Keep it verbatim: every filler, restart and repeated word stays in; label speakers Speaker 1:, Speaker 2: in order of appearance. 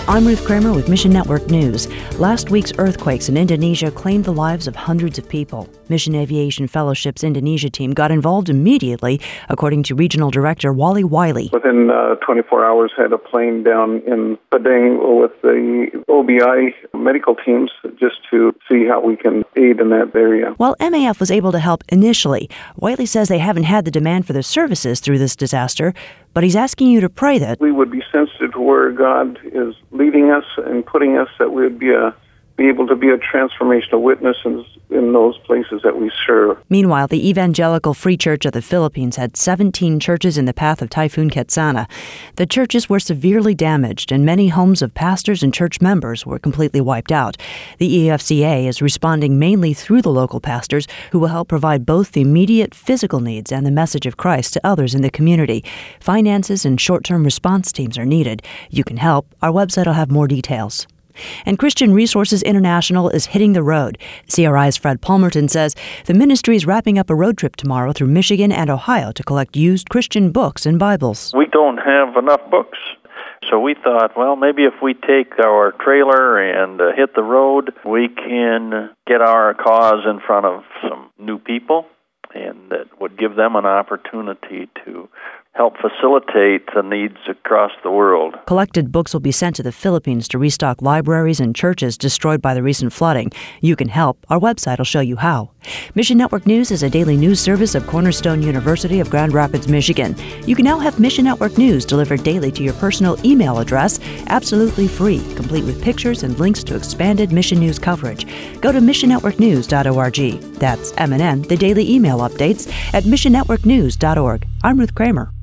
Speaker 1: I'm Ruth Kramer with Mission Network News. Last week's earthquakes in Indonesia claimed the lives of hundreds of people. Mission Aviation Fellowship's Indonesia team got involved immediately, according to Regional Director Wally Wiley.
Speaker 2: Within uh, twenty-four hours, had a plane down in Padang with the O B I medical teams just to see how we can aid in that area.
Speaker 1: While M A F was able to help initially, Wiley says they haven't had the demand for their services through this disaster, but he's asking you to pray that
Speaker 2: we would be sensitive to where God is leading us and putting us, that we would be a be able to be a transformational witness in, in those places that we serve.
Speaker 1: Meanwhile, the Evangelical Free Church of the Philippines had seventeen churches in the path of Typhoon Ketsana. The churches were severely damaged, and many homes of pastors and church members were completely wiped out. The E F C A is responding mainly through the local pastors, who will help provide both the immediate physical needs and the message of Christ to others in the community. Finances and short-term response teams are needed. You can help. Our website will have more details. And Christian Resources International is hitting the road. C R I's Fred Palmerton says the ministry is wrapping up a road trip tomorrow through Michigan and Ohio to collect used Christian books and Bibles.
Speaker 3: We don't have enough books, so we thought, well, maybe if we take our trailer and uh, hit the road, we can get our cause in front of some new people, and that would give them an opportunity to help facilitate the needs across the world.
Speaker 1: Collected books will be sent to the Philippines to restock libraries and churches destroyed by the recent flooding. You can help. Our website will show you how. Mission Network News is a daily news service of Cornerstone University of Grand Rapids, Michigan. You can now have Mission Network News delivered daily to your personal email address, absolutely free, complete with pictures and links to expanded Mission News coverage. Go to mission network news dot org. That's M N N, the daily email updates, at mission network news dot org. I'm Ruth Kramer.